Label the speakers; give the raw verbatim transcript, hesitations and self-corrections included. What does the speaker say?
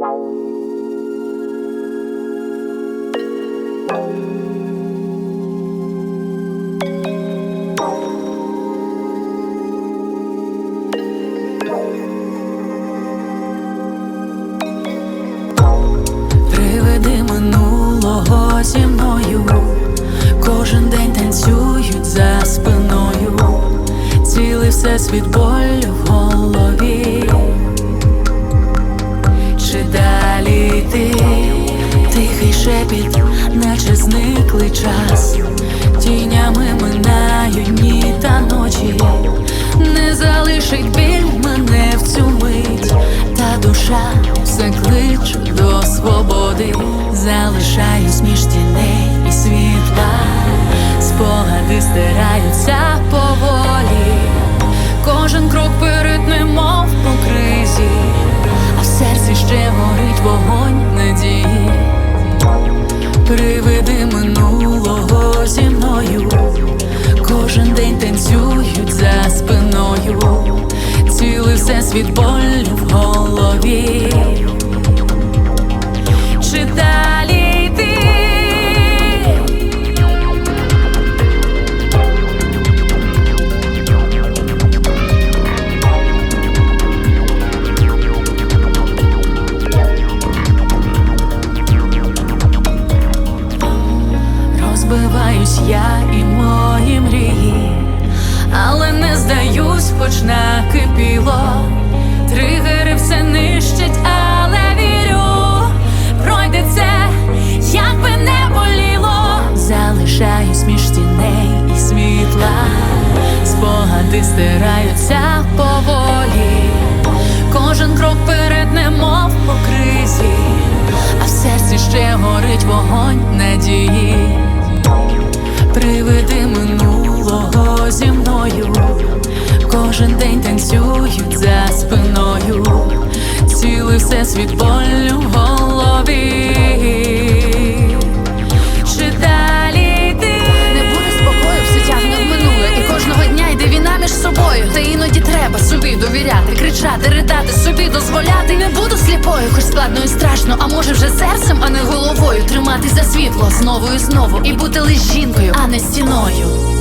Speaker 1: Привиди минулого зі мною, кожен день танцюють за спиною, цілий всесвіт болю в голові. Чи далі йти? Тихий шепіт, наче зниклий час, тінями минають дні та ночі. Не залишить біль мене в цю мить, та душа все кличе до свободи. Залишаюсь між тіней і світла, спогади стираються поволі. Кожен крок перед немов по кризі, а в серці ще горить вогонь надії. Привиди минулого зі мною, кожен день танцюють за спиною, цілий всесвіт болю в голові. Чи далі йти? Розбиваюсь я і мої мрії, але не здаюсь, хоч накипіло. Тригери все нищать, але вірю, пройде це, як би не боліло. Залишаюсь між тіней і світла, спогади стираються поволі. Кожен крок перед немов по кризі, а в серці ще горить вогонь надії. Привиди минулого зі мною, кожен день танцюють за спиною, цілий всесвіт болю в голові. Чи далі йти?
Speaker 2: Не буде спокою, все тягне в минуле, і кожного дня йде війна між собою. Та іноді треба собі довіряти, кричати, ридати, собі дозволяти. Не буду сліпою, хоч складно і страшно, а може вже серцем, а не головою. Триматись за світло знову і знову, і бути лиш жінкою, а не стіною.